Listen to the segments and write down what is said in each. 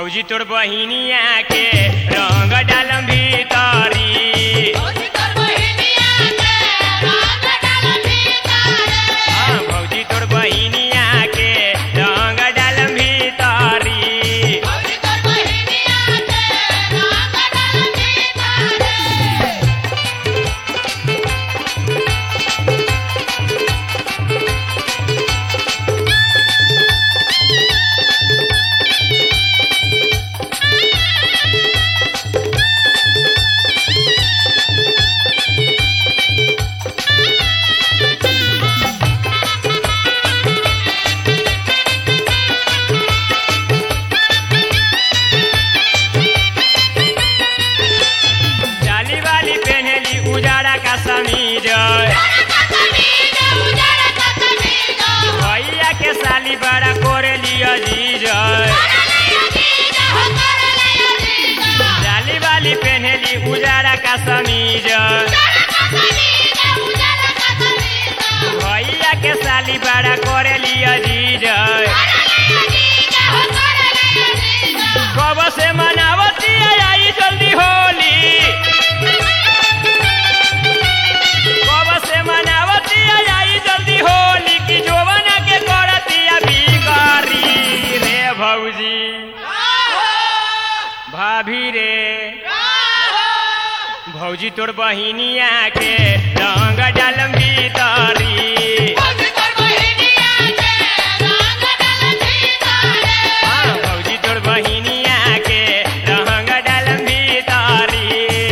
भौजी तोर बहिनिया के रंग डालम भीतरी भौजी तोर बहिनिया के रंग डालम भीतरी उजाड़ा का समीज भैया के साली बड़ा कोरेली अजीज जाली वाली पहनेली उजाड़ा का समीज भैया के साली बड़ा कोरेली अजीज कब से मनावती आई जल्दी होली मनावती आई जल्दी होली की जोवना के करतिया बिगारी रे भौजी भाभी रे भौजी तोर बहिनिया के रंग डालम भीतरी भौजी तोर बहिनिया के रंग डालम भीतरी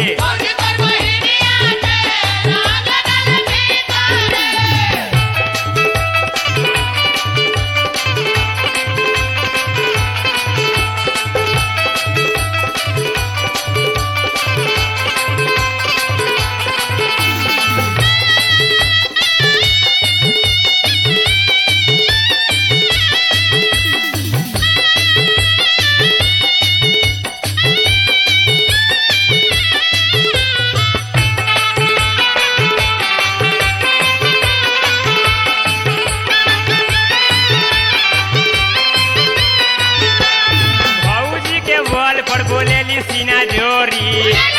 पर बोलेली सीना जोरी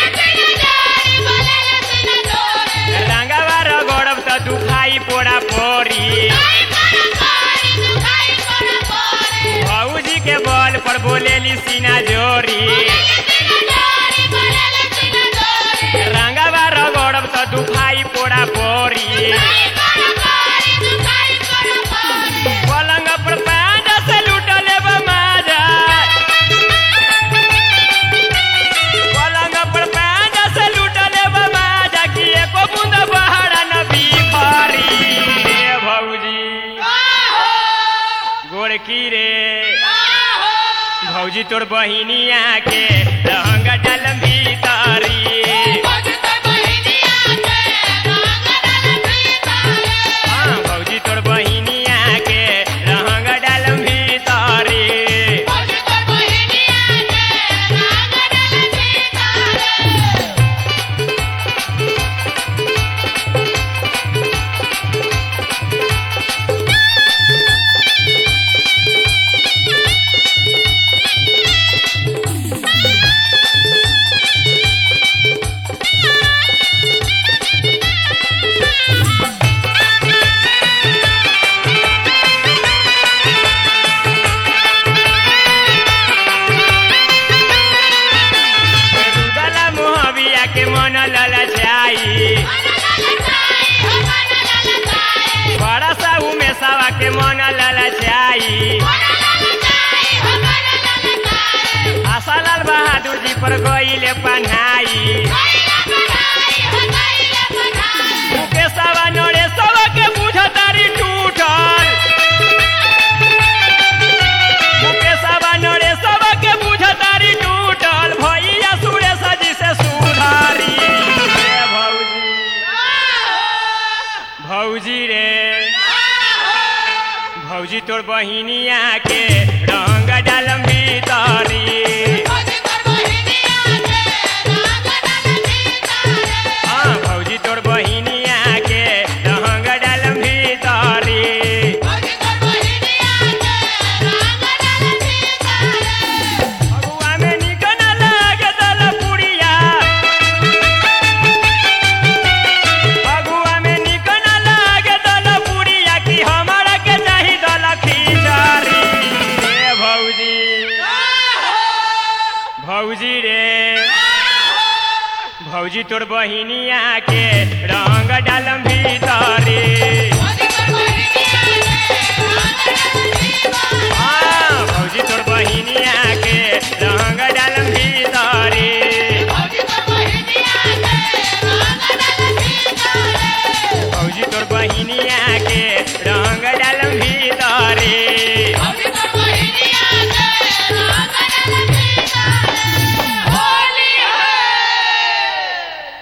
रंगवा रगड़ब त दुखाई पोड़ा पोरी भौजी के बल पर बोलेली सीना जोरी रंगवा रगड़ब त दुखाई पोड़ा पोरी पलंग पर पांजा से लूट लेब माजा की रे भौजी तोर बहिनिया के रंग डालम भीतरी भौजी तोर बहिनिया के रंग डालम भीतरी के मन ललचाई बड़ा सा में सावा के मन ललचाई आशालाल बहादुर जी पर गईले पन्हाई के सावा नड़े सवा के बुझतारी टूटल के सावा नड़े सवा के बुझतारी टूटल भैया सुरेश जी से सुधारी भौजी रे भौजी तोर बहिनिया के रंग डालम भीतरी भौजी तोर बहिनिया के रंग डालम भीतरी भौजी रे भौजी तोर बहिनिया के रंग डालम भीतरी